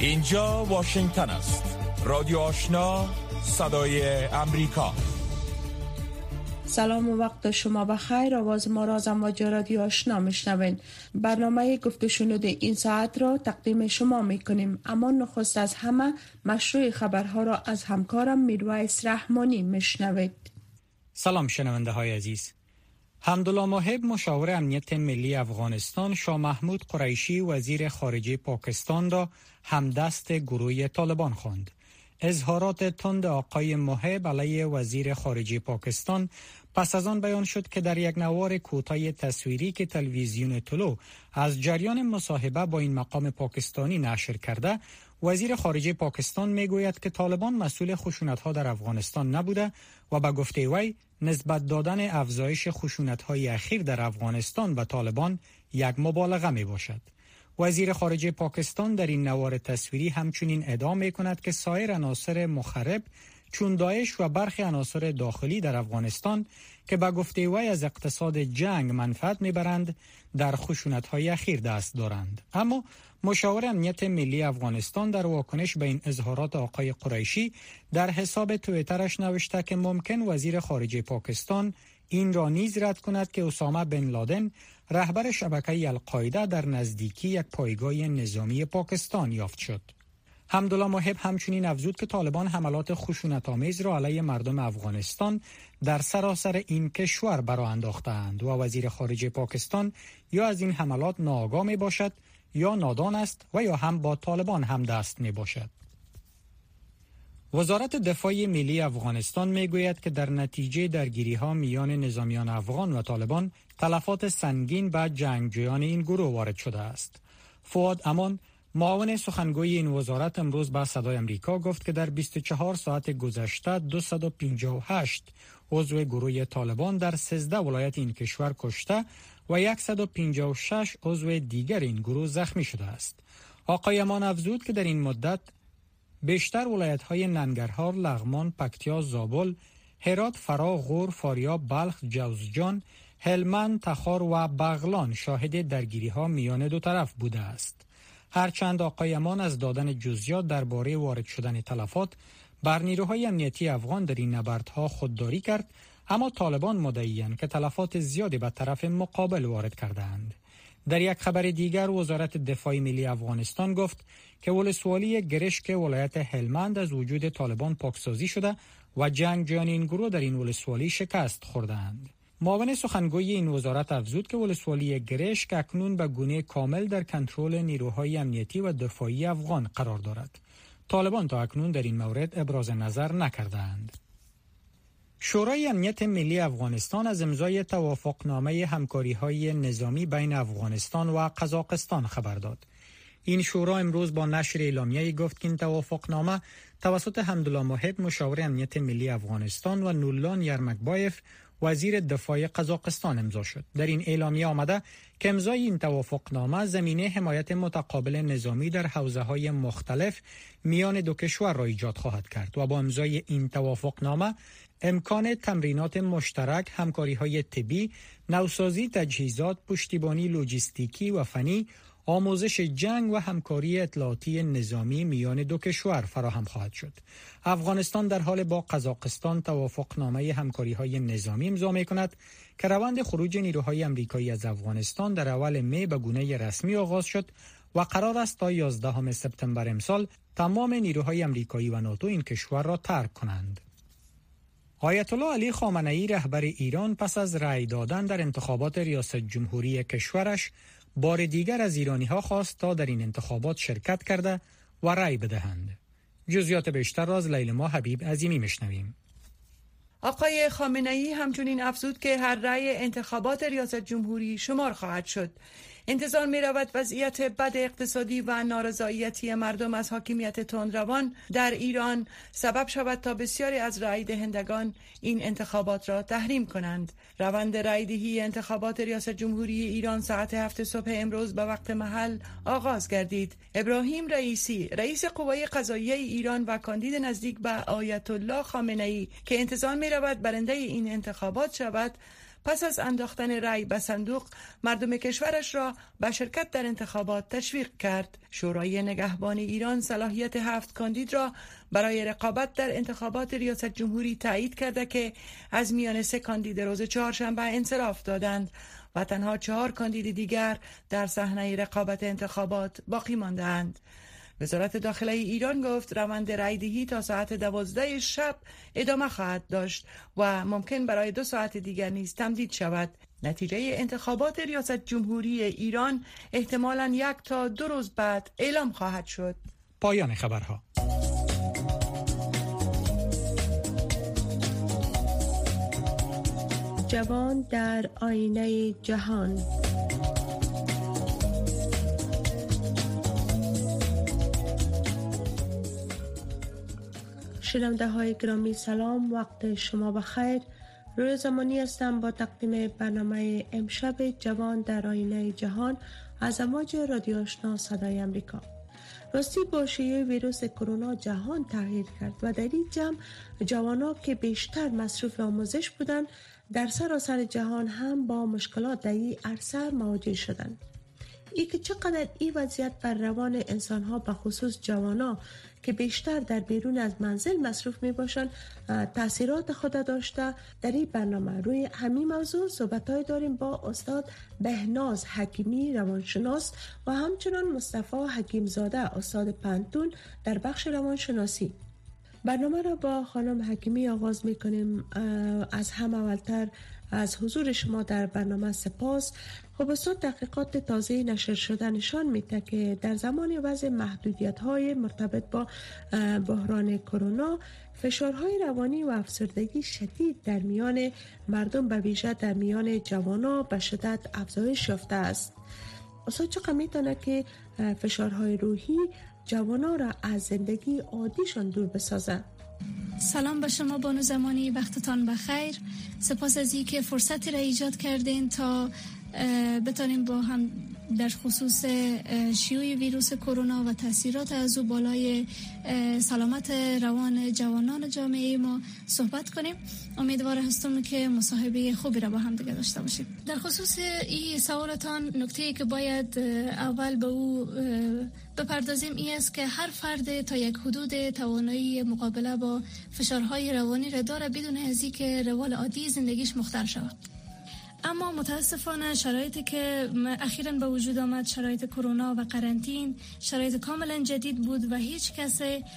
اینجا واشنگتن است. رادیو آشنا، صدای امریکا. سلام و وقت شما بخیر. آواز ما را از امواج رادیو آشنا میشنوین. برنامه گفت و شنود این ساعت را تقدیم شما میکنیم، اما نخست از همه مشروع خبرها را از همکارم میرویس رحمانی میشنوید. سلام شنونده های عزیز. حمدالله موهب مشاور امنیت ملی افغانستان شاه محمود قریشی وزیر خارجه پاکستان را همدست گروه طالبان خواند. اظهارات تند آقای موهب علیه وزیر خارجه پاکستان پس از آن بیان شد که در یک نوار کوتاه تصویری که تلویزیون طلوع از جریان مصاحبه با این مقام پاکستانی نشر کرده، وزیر خارجه پاکستان میگوید که طالبان مسئول خشونت‌ها در افغانستان نبوده و به گفته وی نسبت دادن افزایش خشونت‌های اخیر در افغانستان به طالبان یک مبالغه میباشد. وزیر خارجه پاکستان در این نوار تصویری همچنین ادعا می‌کند که سایر عناصر مخرب چون داعش و برخی عناصر داخلی در افغانستان که به گفته وی از اقتصاد جنگ منفعت میبرند در خشونت‌های اخیر دست دارند. اما مشاور امنیت ملی افغانستان در واکنش به این اظهارات آقای قریشی در حساب توییترش نوشته که ممکن وزیر خارجه پاکستان این را نیز رد کند که اسامه بن لادن رهبر شبکه القاعده در نزدیکی یک پایگاه نظامی پاکستان یافت شد. حمدالله موهب همچنین افزود که طالبان حملات خشونت‌آمیز را علیه مردم افغانستان در سراسر این کشور برآ انداخته‌اند و وزیر خارجه پاکستان یا از این حملات ناآگاه میباشد یا نادان است و یا هم با طالبان هم دست میباشد. وزارت دفاع ملی افغانستان میگوید که در نتیجه درگیری‌ها میان نظامیان افغان و طالبان تلفات سنگین به جنگجویان این گروه وارد شده است. فؤاد امان معاون سخنگوی این وزارت امروز به صدای امریکا گفت که در 24 ساعت گذشته 258 عضو گروه طالبان در 13 ولایت این کشور کشته و 156 عضو دیگر این گروه زخمی شده است. آقای امان افزود که در این مدت بیشتر ولایت‌های ننگرهار، لغمان، پکتیا، زابل، هرات، فرا، غور، فاریاب، بلخ، جوزجان، هلمند، تخار و بغلان شاهد درگیری‌ها میان دو طرف بوده است. هرچند آقای امان از دادن جزئیات درباره وارد شدن تلفات بر نیروهای امنیتی افغان در این نبردها خودداری کرد، اما طالبان مدعی‌اند که تلفات زیادی به طرف مقابل وارد کردند. در یک خبر دیگر وزارت دفاع ملی افغانستان گفت که ولسوالی گرشک ولایت هلمند از وجود طالبان پاکسازی شده و جنگجویان این گروه در این ولسوالی شکست خوردند. معاون سخنگوی این وزارت افزود که ولسوالی گرشک اکنون به گونه کامل در کنترل نیروهای امنیتی و دفاعی افغان قرار دارد. طالبان تا اکنون در این مورد ابراز نظر نکردند. شورای امنیت ملی افغانستان از امضای توافقنامه همکاری‌های نظامی بین افغانستان و قزاقستان خبر داد. این شورا امروز با نشر اعلامیه‌ای گفت که این توافقنامه توسط حمدالله موهب مشاور امنیت ملی افغانستان و نورلان یرمکبایف وزیر دفاع قزاقستان امضا شد. در این اعلامیه آمده که امضای این توافقنامه زمینه حمایت متقابل نظامی در حوزه‌های مختلف میان دو کشور را ایجاد خواهد کرد و با امضای این توافقنامه امکان تمرینات مشترک، همکاری‌های طبی، نوسازی تجهیزات، پشتیبانی لوجستیکی و فنی، آموزش جنگ و همکاری اطلاعاتی نظامی میان دو کشور فراهم خواهد شد. افغانستان در حال با قزاقستان توافقنامه همکاری‌های نظامی امضا می‌کند که روند خروج نیروهای آمریکایی از افغانستان در اول می به گونه رسمی آغاز شد و قرار است تا 11 سپتامبر امسال تمام نیروهای آمریکایی و ناتو این کشور را ترک کنند. آیت الله علی خامنه‌ای رهبر ایران پس از رأی دادن در انتخابات ریاست جمهوری کشورش بار دیگر از ایرانی‌ها خواست تا در این انتخابات شرکت کرده و رأی بدهند. جزئیات بیشتر را از لیلما حبیب عظیمی میشنویم. آقای خامنه‌ای همچنین افزود که هر رأی انتخابات ریاست جمهوری شمار خواهد شد. انتظار می رود وضعیت بد اقتصادی و نارضایتی مردم از حاکمیت تندروان در ایران سبب شود تا بسیاری از رای دهندگان این انتخابات را تحریم کنند. روند رای دهی انتخابات ریاست جمهوری ایران ساعت 7 صبح امروز به وقت محل آغاز گردید. ابراهیم رئیسی رئیس قوای قضاییه ایران و کاندید نزدیک به آیت الله خامنه‌ای که انتظار می رود برنده این انتخابات شود پس از انداختن رأی به صندوق مردم کشورش را به شرکت در انتخابات تشویق کرد. شورای نگهبان ایران صلاحیت 7 کاندید را برای رقابت در انتخابات ریاست جمهوری تایید کرده که از میان 3 کاندید روز چهارشنبه انصراف دادند و تنها 4 کاندید دیگر در صحنه رقابت انتخابات باقی ماندند. وزارت داخله ایران گفت روند رایدهی تا ساعت 12 شب ادامه خواهد داشت و ممکن برای 2 ساعت دیگر نیز تمدید شود. نتیجه انتخابات ریاست جمهوری ایران احتمالاً 1 تا 2 روز بعد اعلام خواهد شد. پایان خبرها. جوان در آینه جهان. شنونده های گرامی سلام، وقت شما بخیر. روی زمانی هستم با تقدیم برنامه امشب جوان در آینه جهان از امواج رادیو آشنا صدای امریکا. راستی با شیوع ویروس کرونا جهان تغییر کرد و در این جمع جوانان که بیشتر مصروف آموزش بودند در سراسر جهان هم با مشکلات در این عرصه مواجه شدند. ای که چقدر این وضعیت بر روان انسان‌ها به خصوص جوانان که بیشتر در بیرون از منزل مصروف می باشند تأثیرات خود داشته، در این برنامه روی همین موضوع صحبت‌های داریم با استاد بهناز حکیمی روانشناس و همچنان مصطفی حکیمزاده استاد پنتون در بخش روانشناسی. برنامه را با خانم حکیمی آغاز می کنیم. از هم اولتر از حضور شما در برنامه سپاس. خب استاد، تحقیقات تازه نشر شده نشان میده که در زمان وضع محدودیت‌های مرتبط با بحران کرونا فشارهای روانی و افسردگی شدید در میان مردم به ویژه در میان جوانان به شدت افزایش یافته است. استاد چقدر میتونه که فشارهای روحی جوانان را از زندگی عادیشان دور بسازه؟ سلام به شما بانو زمانی، وقتتان بخیر. سپاس از اینکه فرصتی را ایجاد کردین تا بتانیم با هم در خصوص شیوع ویروس کرونا و تاثیرات از او بالای سلامت روان جوانان جامعه ما صحبت کنیم. امیدوار هستم که مصاحبه خوبی را با هم دیگه داشته باشیم. در خصوص این سوالتان نکته‌ای که باید اول به او بپردازیم این است که هر فرد تا یک حدود توانایی مقابله با فشارهای روانی را داره بدون از اینکه روال عادی زندگیش مختل شود. اما متاسفانه شرایطی که اخیراً به وجود آمد، شرایط کرونا و قرنطین، شرایط کاملا جدید بود و هیچ کس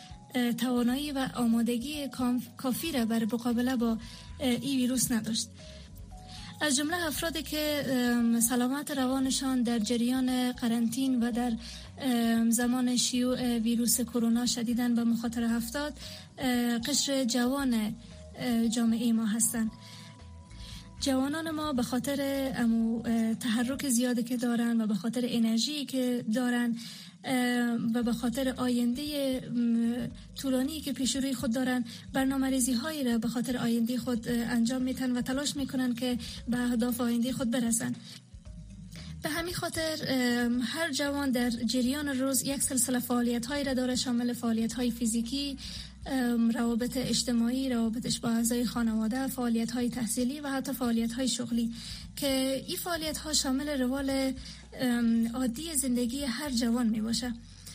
توانایی و آمادگی کافی را برای مقابله با این ویروس نداشت. از جمله افرادی که سلامت روانشان در جریان قرنطین و در زمان شیوع ویروس کرونا شدیداً به مخاطره افتاد، قشر جوان جامعه ما هستند. جوانان ما به خاطر تحرک زیادی که دارن و به خاطر انرژی که دارن و به خاطر آینده طولانی که پیش روی خود دارن، برنامه‌ریزی هایی را به خاطر آینده خود انجام میتن و تلاش میکنن که به اهداف آینده خود برسن. به همین خاطر هر جوان در جریان روز یک سلسله فعالیت هایی را داره، شامل فعالیت های فیزیکی، روابط اجتماعی، روابطش با اعضای خانواده، فعالیت های تحصیلی و حتی فعالیت های شغلی که این فعالیت ها شامل روال عادی زندگی هر جوان می باشه.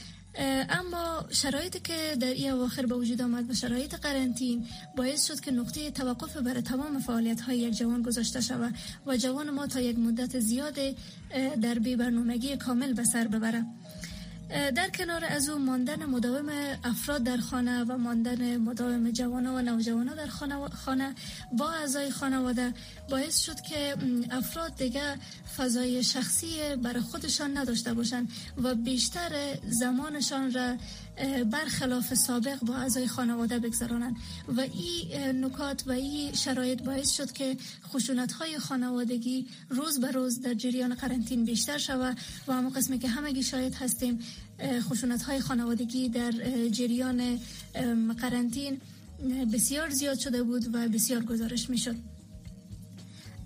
اما شرایطی که در این اواخر به وجود آمد و شرایط قرنطین باعث شد که نقطه توقف برای تمام فعالیت های یک جوان گذاشته شود و جوان ما تا یک مدت زیاد در بی برنامگی کامل به سر ببره. در کنار از اون ماندن مداوم افراد در خانه و ماندن مداوم جوانان و نوجوانان در خانه با اعضای خانواده باعث شد که افراد دیگه فضای شخصی برای خودشان نداشته باشند و بیشتر زمانشان را برخلاف سابق با اعضای خانواده بگذرانند و این نکات و این شرایط باعث شد که خشونت‌های خانوادگی روز به روز در جریان قرنطین بیشتر شود و همون قسمی که همگی شاهد هستیم خشونت‌های خانوادگی در جریان قرنطین بسیار زیاد شده بود و بسیار گزارش می‌شد.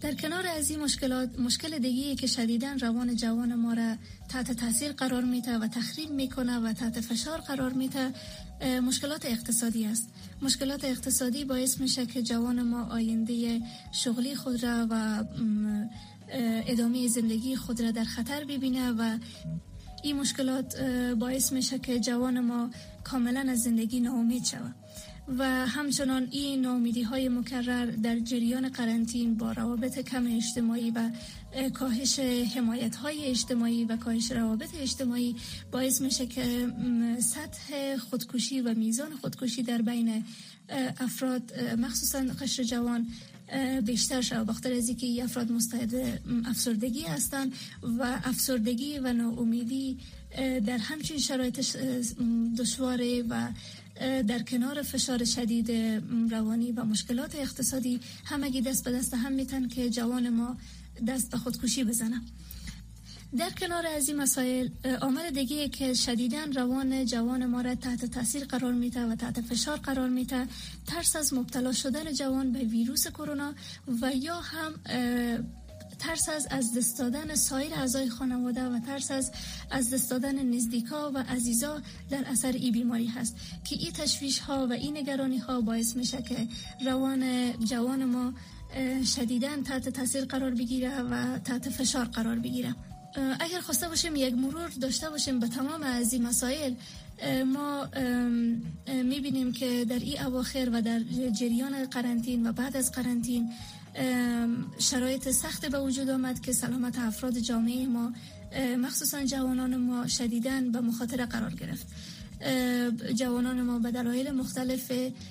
در کنار از این مشکل دیگه‌ای که شدیداً روان جوان ما را تحت تاثیر قرار میده و تخریب میکنه و تحت فشار قرار میده مشکلات اقتصادی است. مشکلات اقتصادی باعث میشه که جوان ما آینده شغلی خود را و ادامه زندگی خود را در خطر ببینه و این مشکلات باعث میشه که جوان ما کاملا از زندگی ناامید شود و همچنان این ناامیدی های مکرر در جریان قرنطینه با روابط کم اجتماعی و کاهش حمایت های اجتماعی و کاهش روابط اجتماعی باعث میشه که سطح خودکشی و میزان خودکشی در بین افراد مخصوصا قشر جوان بیشتر شود، بخاطر از اینکه این افراد مستعد افسردگی هستند و افسردگی و ناامیدی در همچین شرایط دشواره و در کنار فشار شدید روانی و مشکلات اقتصادی همگی دست به دست هم میتن که جوان ما دست به خودکشی بزنه. در کنار از این مسائل عامل دیگه که شدیداً روان جوان ما را تحت تاثیر قرار میده و تحت فشار قرار میده ترس از مبتلا شدن جوان به ویروس کرونا و یا هم ترس از دست دادن سایر اعضای خانواده و ترس از دست دادن نزدیکا و عزیزا در اثر این بیماری هست که این تشویش ها و این نگرانی ها باعث میشه که روان جوان ما شدیداً تحت تاثیر قرار بگیره و تحت فشار قرار بگیره. اگر خواسته باشیم یک مرور داشته باشیم به تمام از این مسائل، ما میبینیم که در این اواخر و در جریان قرنطینه و بعد از قرنطینه شرایط سخت به وجود آمد که سلامت افراد جامعه ما مخصوصا جوانان ما شدیداً به مخاطره قرار گرفت. جوانان ما به دلایل مختلف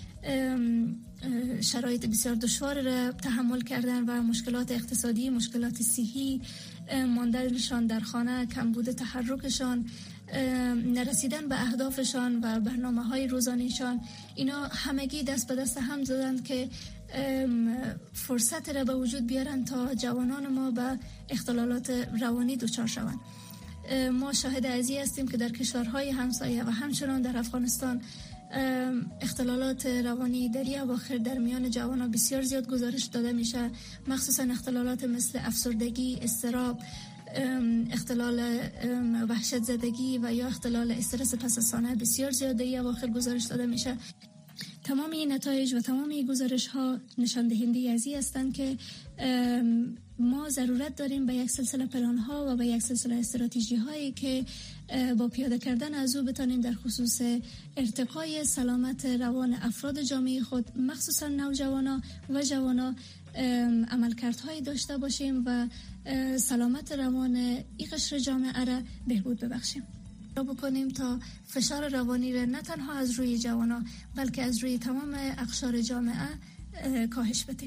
شرایط بسیار دشوار را تحمل کردن و مشکلات اقتصادی، مشکلات صحی، ماندنشان در خانه، کمبود تحرکشان، نرسیدن به اهدافشان و برنامه‌های روزانه‌شان، اینا همگی دست به دست هم زدند که فرصت را به وجود بیارن تا جوانان ما به اختلالات روانی دچار شوند. ما شاهد ازی هستیم که در کشورهای همسایه و همچنان در افغانستان اختلالات روانی در این اواخر در میان جوانان بسیار زیاد گزارش داده میشه، مخصوصا اختلالات مثل افسردگی، اضطراب، اختلال وحشت زدگی و یا اختلال استرس پس از سانحه بسیار زیاد در این اواخر گزارش داده میشه. تمام این نتایج و تمام این گزارش ها نشان دهنده از این هستند که ما ضرورت داریم به یک سلسله پلان ها و به یک سلسله استراتژی هایی که با پیاده کردن از او بتانیم در خصوص ارتقای سلامت روان افراد جامعه خود مخصوصا نوجوانا و جوانا عملکردهایی داشته باشیم و سلامت روان این قشر جامعه را بهبود ببخشیم. بکنیم تا فشار روانی را نه تنها از روی جوانا بلکه از روی تمام اقشار جامعه کاهش بدیم.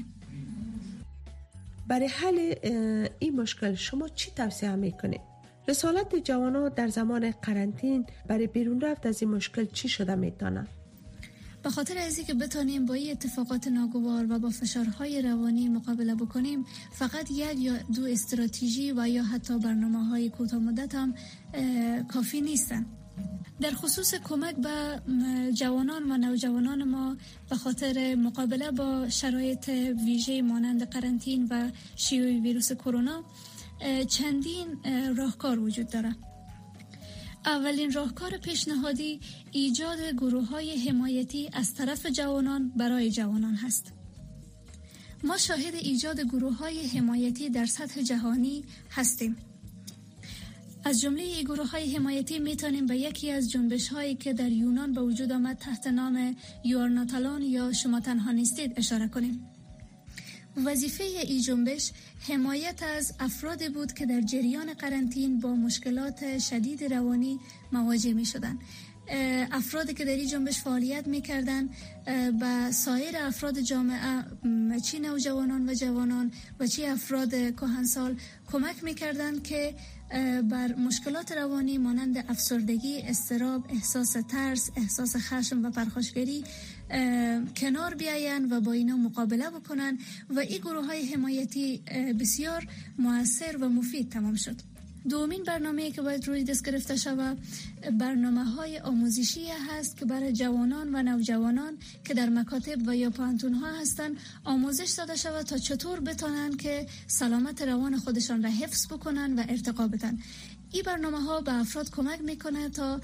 برای حل این مشکل شما چی توصیه میکنید؟ رسالت جوانان در زمان قرنطینه برای بیرون رفت از این مشکل چی شده میتونه؟ به خاطر از اینکه بتانیم با این اتفاقات ناگوار و با فشارهای روانی مقابله بکنیم، فقط یک یا دو استراتژی و یا حتی برنامه‌های کوتاه مدت هم کافی نیستن. در خصوص کمک به جوانان و نوجوانان ما به خاطر مقابله با شرایط ویژه مانند قرنطینه و شیوع ویروس کرونا چندین راهکار وجود داره. اولین راهکار پیشنهادی ایجاد گروه‌های حمایتی از طرف جوانان برای جوانان هست. ما شاهد ایجاد گروه‌های حمایتی در سطح جهانی هستیم. از جمله این گروه‌های حمایتی میتونیم به یکی از جنبش‌هایی که در یونان به وجود آمد تحت نام You are not alone یا شما تنها نیستید اشاره کنیم. وظیفه این جنبش حمایت از افرادی بود که در جریان قرنطینه با مشکلات شدید روانی مواجه می شدند. افرادی که در این جنبش فعالیت می کردن با سایر افراد جامعه، چی نوجوانان و جوانان و چی افراد کهنسال کمک می کردن که بر مشکلات روانی مانند افسردگی، اضطراب، احساس ترس، احساس خشم و پرخاشگری کنار بیاین و با اینا مقابله بکنن و این گروه های حمایتی بسیار مؤثر و مفید تمام شد. دومین برنامه‌ای که باید روی دست گرفته شود برنامه‌های آموزشی هست که برای جوانان و نوجوانان که در مکاتب و یا پانتون‌ها هستند آموزش داده شود تا چطور بتونن که سلامت روان خودشان را حفظ بکنن و ارتقا بدن. این برنامه‌ها به افراد کمک میکنه تا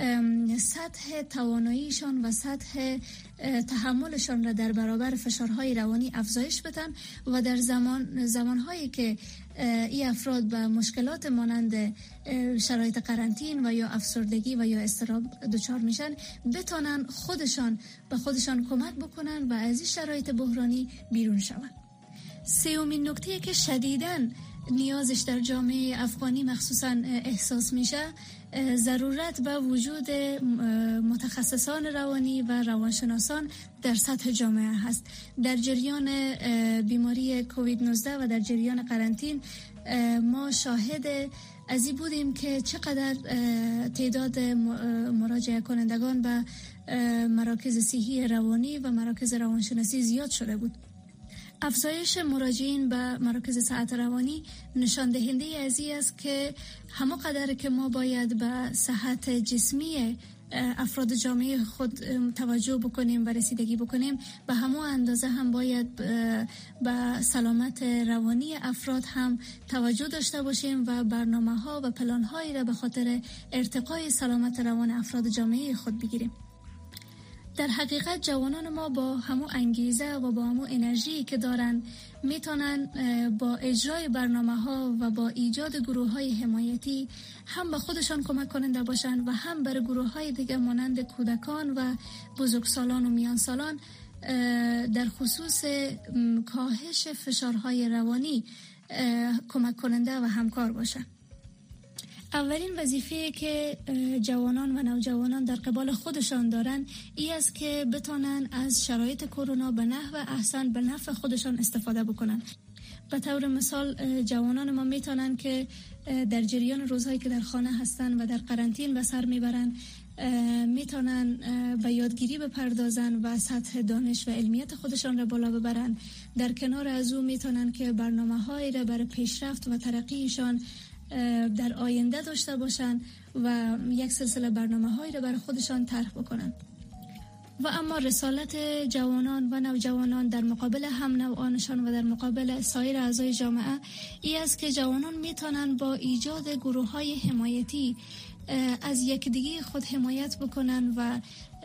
سطح تواناییشان و سطح تحملشان را در برابر فشارهای روانی افزایش بدن و در زمانهایی که این افراد به مشکلات مانند شرایط قرنطین و یا افسردگی و یا اضطراب دچار میشن بتونن به خودشان کمک بکنن و از این شرایط بحرانی بیرون شون. سومین نکته که شدیداً نیازش در جامعه افغانی مخصوصاً احساس میشه ضرورت به وجود متخصصان روانی و روانشناسان در سطح جامعه هست. در جریان بیماری کووید 19 و در جریان قرنطین ما شاهد از این بودیم که چقدر تعداد مراجعه کنندگان به مراکز صحی روانی و مراکز روانشناسی زیاد شده بود. افزایش مراجعین به مراکز صحت روانی نشان دهنده از این است که همانقدر که ما باید به صحت جسمی افراد جامعه خود توجه بکنیم و رسیدگی بکنیم، به همون اندازه هم باید به سلامت روانی افراد هم توجه داشته باشیم و برنامه‌ها و پلان‌هایی را به خاطر ارتقای سلامت روان افراد جامعه خود بگیریم. در حقیقت جوانان ما با همون انگیزه و با همون انرژی که دارن میتونن با اجرای برنامه‌ها و با ایجاد گروه‌های حمایتی هم به خودشان کمک کننده باشن و هم برای گروه‌های دیگه مانند کودکان و بزرگسالان و میانسالان در خصوص کاهش فشارهای روانی کمک کننده و همکار باشن. اولین وظیفه که جوانان و نوجوانان در قبال خودشان دارن این است که بتونن از شرایط کرونا به نحو احسن به نفع خودشان استفاده بکنن. به طور مثال جوانان ما میتونن که در جریان روزهایی که در خانه هستن و در قرنطین به سر میبرن میتونن به یادگیری بپردازن و سطح دانش و علمیت خودشان را بالا ببرن. در کنار از اون میتونن که برنامه‌هایی را برای پیشرفت و ترقیشان در آینده داشته باشن و یک سلسله برنامه‌هایی را برای خودشان طرح بکنن. و اما رسالت جوانان و نوجوانان در مقابل هم نوعانشان و در مقابل سایر اعضای جامعه این است که جوانان میتونن با ایجاد گروه‌های حمایتی از یکدیگه خود حمایت بکنن و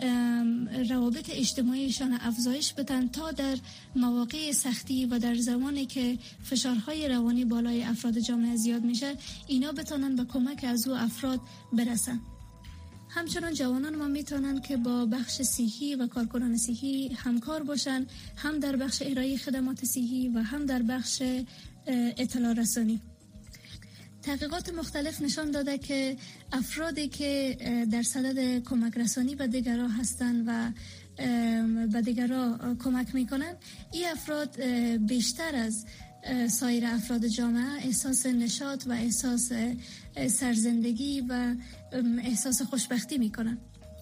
روابط اجتماعیشان افزایش بدن تا در مواقع سختی و در زمانی که فشارهای روانی بالای افراد جامعه زیاد میشه اینا بتونن به کمک از او افراد برسن. همچنان جوانان ما میتونن که با بخش صحی و کارکنان صحی همکار باشن، هم در بخش ارائه خدمات صحی و هم در بخش اطلاع رسانی. تحقیقات مختلف نشان داده که افرادی که در صدد کمک رسانی به دیگران هستند و به دیگران کمک میکنن این افراد بیشتر از سایر افراد جامعه احساس نشاط و احساس سرزندگی و احساس خوشبختی میکنن.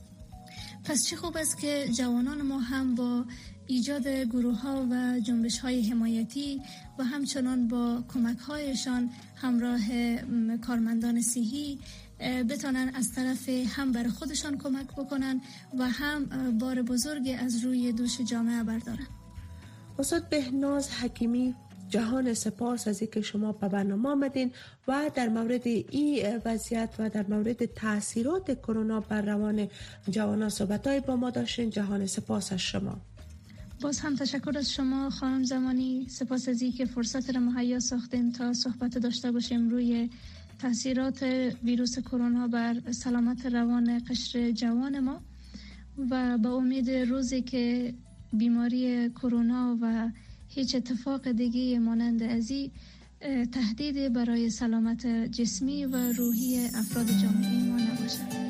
پس چه خوب است که جوانان ما هم با ایجاد گروه‌ها و جنبش‌های حمایتی و همچنان با کمک‌هایشان همراه کارمندان صحی بتونن از طرف هم برای خودشان کمک بکنن و هم بار بزرگی از روی دوش جامعه بردارن. استاد بهناز حکیمی، جهان سپاس از اینکه شما به برنامه آمدین و در مورد این وضعیت و در مورد تاثیرات کرونا بر روان جوانان صحبت‌های با ما داشتین. جهان سپاس از شما. باز هم تشکر از شما خانم زمانی، سپاس از اینکه فرصت را مهیا ساختین تا صحبت داشته باشیم روی تاثیرات ویروس کرونا بر سلامت روان قشر جوان ما و با امید روزی که بیماری کرونا و هیچ اتفاق دیگه مانند ازی تهدید برای سلامت جسمی و روحی افراد جامعه ما نباشد.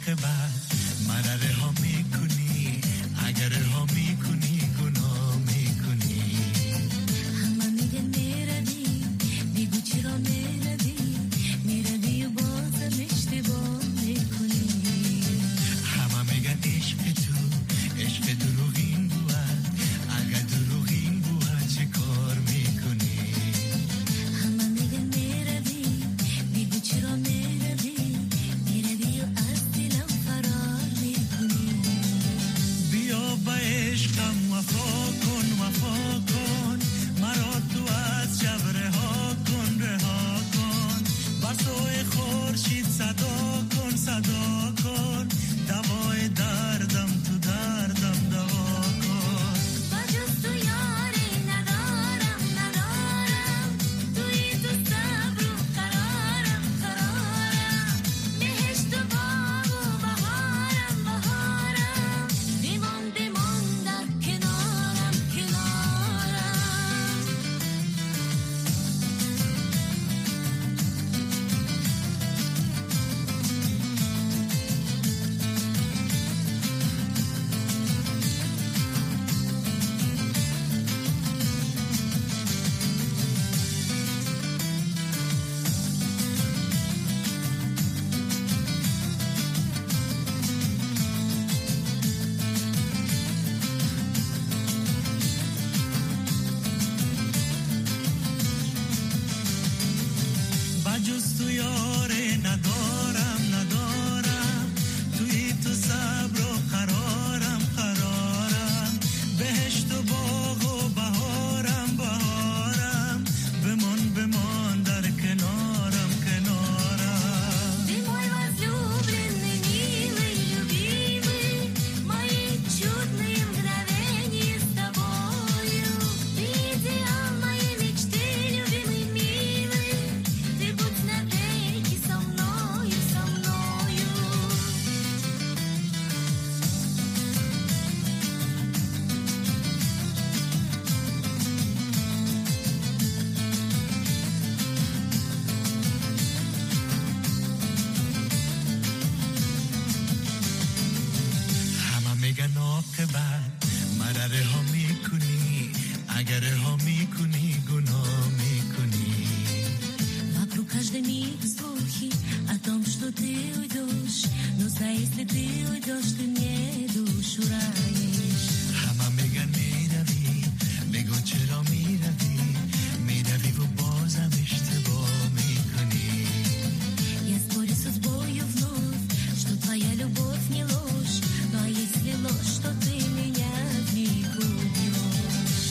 عاقبت من رها میکنی، اگر رها میکنی گناه میکنی. همه میگن میروی، میگو چرا میروی، میروی و بازم اشتباه میکنی. همه میگن عشق تو، عشق دروغین بود، اگر دروغین بود چه کار میکنی. همه میگن میروی، میگو چرا میروی، میروی و از دلم فرار میکنی. بیا با عشقم وفا کن، وفا کن، مرا تو از شب رها کن، رها کن. بر سوی خورشید صدا کن، صدا کن، دوای دردم تو دردم دوا کن. با جز تو یاری ندارم، ندارم، توی تو صبر و قرارم، قرارم. بهشت و باغ و بهارم، بهارم، بیمان بیمان در کنارم، کنارم. بجز تو یاره ندارم، ندارم، توی تو صبر و قرارم، قرارم. بهشت و باغ و بهارم، بهارم، بمان بمان در کنارم، کنارم. Ты мой возлюбленный, милый, любимый, мои чудные мгновения с тобою. Ты идеал моей мечты, любимый, милый, ты будь навеки со мною, со мною. همه میگن عاقبت من رها میکنی، اگر رها میکنی گناه میکنی. Вокруг каждый миг слухи о том, что ты уйдешь, но знай, если ты уйдешь, ты мне душу ранишь. همه میگن میروی، میگو چرا میروی، میروی و بازم اشتباه میکنی. Я спорю с судьбою вновь, что твоя любовь не ложь, ну а если ложь, что ты меня вмиг убьешь.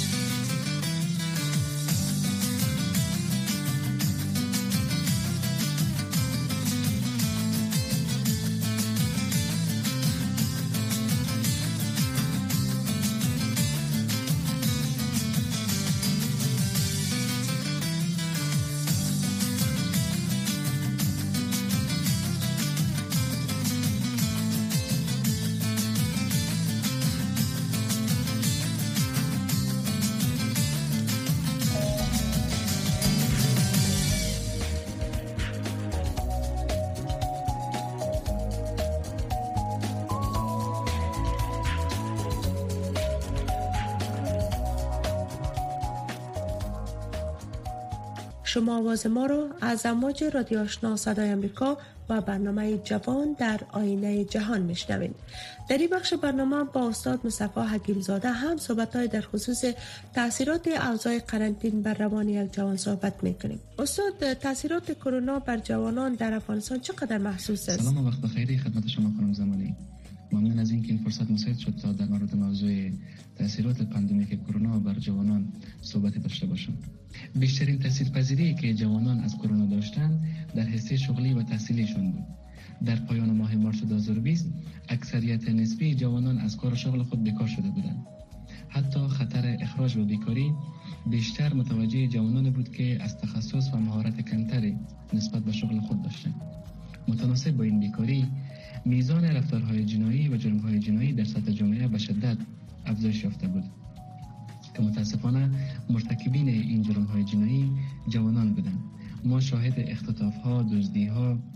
شما آواز ما رو از امواج رادیو آشنا صدای آمریکا و برنامه جوان در آینه جهان میشنوین. در این بخش برنامه با استاد مصطفی حکیم‌زاده هم صحبت‌های در خصوص تاثیرات اوضاع قرنطینه بر روان یک جوان صحبت میکنیم. استاد، تاثیرات کرونا بر جوانان در افغانستان چقدر محسوس است؟ سلام و وقت بخیر خدمت شما خانم زمانی. ممنون از اینکه این فرصت مساعد شد تا در مورد موضوع تاثیرات پاندمیک کرونا بر جوانان صحبت داشته باشم. بیشترین تاثیرپذیری که جوانان از کرونا داشتند در حصه شغلی و تحصیلیشون بود. در پایان ماه مارس 2020 اکثریت نسبی جوانان از کار و شغل خود بیکار شده بودند. حتی خطر اخراج و بیکاری بیشتر متوجه جوانان بود که از تخصص و مهارت کمتری نسبت به شغل خود داشتند. متناسب با این بیکاری، میزان رفتارهای جنایی و جرمهای جنایی در سطح جامعه به شدت افزایش یافته بود که متاسفانه مرتکبین این جرمهای جنایی جوانان بودند. ما شاهد اختطاف‌ها، دزدی‌ها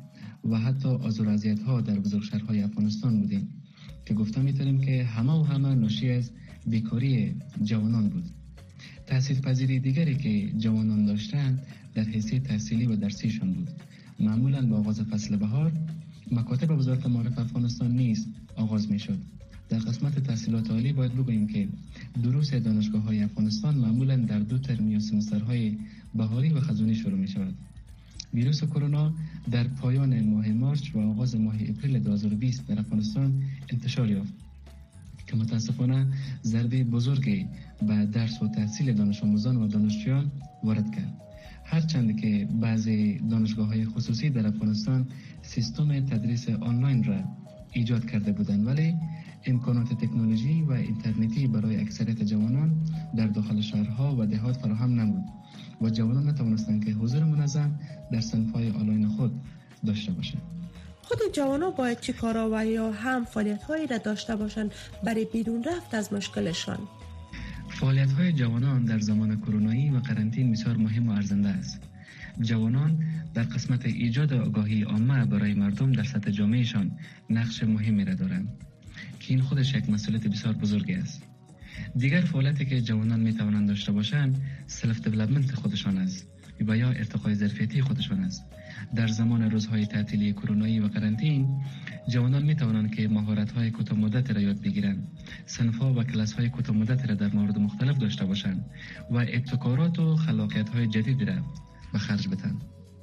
و حتی آزار و اذیت‌ها در بزرگشهرهای افغانستان بودیم که گفته می‌تونیم که همه ناشی از بیکاری جوانان بود. تاثیرپذیری دیگری که جوانان داشتند در حیث تحصیلی و درسیشان بود. معمولاً با آغاز فصل بهار مکاتب وزارت معارف افغانستان نیز آغاز می‌شد. در قسمت تحصیلات عالی باید بگوییم که دروس دانشگاه‌های افغانستان معمولاً در 2 ترم یا سمسترهای بهاری و خزانی شروع می‌شود. ویروس کرونا در پایان ماه مارچ و آغاز ماه اپریل 2020 در افغانستان انتشار یافت که متاسفانه ضربه بزرگی به درس و تحصیل دانش آموزان و دانشجویان وارد کرد. هرچند که بعضی دانشگاه‌های خصوصی در افغانستان سیستم تدریس آنلاین را ایجاد کرده بودند، ولی امکانات تکنولوژی و اینترنتی برای اکثریت جوانان در داخل شهرها و دهات فراهم نبود و جوانان نتوانستند که حضور منظم در صنف‌های آنلاین خود داشته باشند. خود جوانان باید چه کارا و یا هم فعالیت‌هایی را داشته باشند برای بیرون رفت از مشکلشان؟ فعالیت‌های جوانان در زمان کرونایی و قرنطینه بسیار مهم و ارزنده است. جوانان در قسمت ایجاد آگاهی عامه برای مردم در سطح جامعهشان نقش مهمی را دارند که این خودش یک مسئولیت بسیار بزرگی است. دیگر فعالیتی که جوانان می توانند داشته باشند سلف دیولپمنت خودشان است و یا ارتقای ظرفیتی خودشان است. در زمان روزهای تعطیلی کرونایی و قرنطینه جوانان می توانند که مهارت‌های کوتاه مدت را یاد بگیرند، صنف‌ها و کلاس‌های کوتاه مدت را در موارد مختلف داشته باشند و ابتکارات و خلاقیت‌های جدید را به خرج بدهند.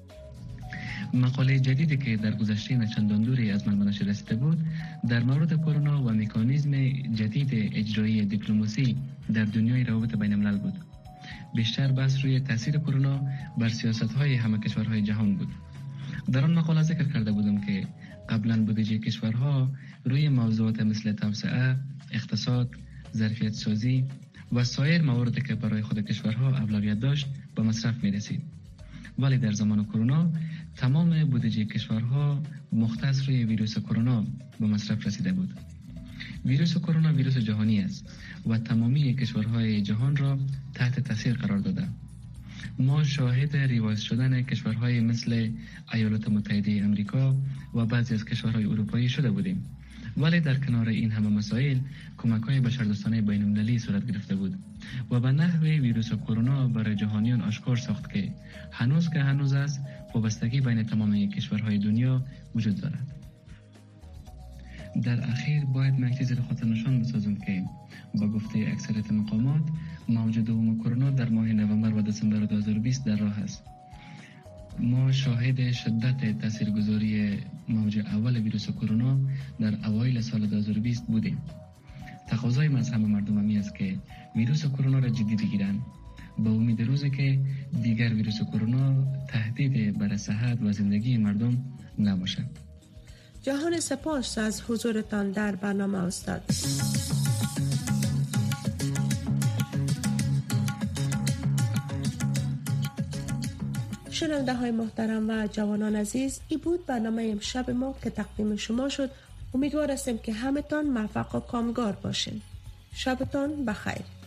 مقاله جدیدی که در گذشته چندان دوری از من به نشر رسیده بود در مورد کرونا و مکانیزم جدید اجرایی دیپلماسی در دنیای روابط بین الملل بود. بیشتر بحث روی تاثیر کرونا بر سیاست‌های همه کشورهای جهان بود. در آن مقاله ذکر کرده بودم که قبلا بودجه کشورها روی موضوعات مثل توسعه، اقتصاد، ظرفیت سازی و سایر مواردی که برای خود کشورها اولویت داشت به مصرف می رسید. ولی در زمان کرونا تمام بودجه کشورها مختص روی ویروس کرونا به مصرف رسیده بود. ویروس کرونا ویروس جهانی است و تمامی کشورهای جهان را تحت تاثیر قرار داده. ما شاهد ریواز شدن کشورهای مثل ایالات متحده آمریکا و بعضی از کشورهای اروپایی شده بودیم. ولی در کنار این همه مسائل کمک‌های بشردوستانه بین‌المللی صورت گرفته بود و به نحو ویروس کرونا برای جهانیان آشکار ساخت که هنوز است وابستگی بین تمامی کشورهای دنیا وجود دارد. در اخیر باید من چیزی را خاطر نشان بسازم که با گفته اکثریت مقامات موج دوم کرونا در ماه نوامبر و دسامبر 2020 در راه است. ما شاهد شدت تاثیرگذاری موج اول ویروس کرونا در اوایل سال 2020 بودیم. تقاضای ما از همه مردم همی است که ویروس کرونا را جدی بگیرند با امید روزی که دیگر ویروس کرونا تهدید بر صحت و زندگی مردم نباشد. جهان سپاس از حضورتان در برنامه استاد. شنونده های محترم و جوانان عزیز، این بود برنامه امشب ما که تقدیم شما شد. امیدوار هستیم که همتان موفق و کامگار باشین. شبتان بخیر.